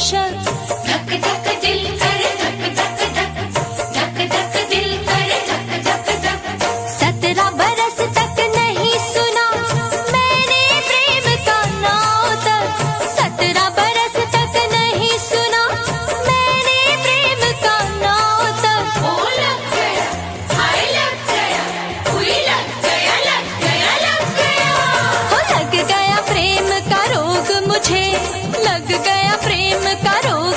बेशक। धक धक दिल करे धक धक धक, धक धक दिल करे धक धक धक। 17 बरस तक नहीं सुना मैंने प्रेम का नाम तक। 17 बरस तक नहीं सुना मैंने प्रेम का नाम तक। ओ लग गया, हाय लग गया, हुई लग गया, लग गया, लग गया। हो लग गया प्रेम का रोग मुझे, लग गया प्रेम का रोग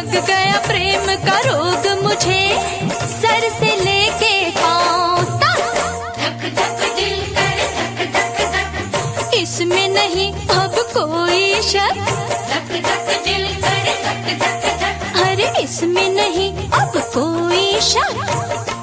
लग गया प्रेम का रोग मुझे, सर से लेके पांव तक। धक धक दिल करे धक धक धक, इसमें नहीं अब कोई शक। धक धक दिल करे धक धक धक, अरे इसमें नहीं अब कोई शक।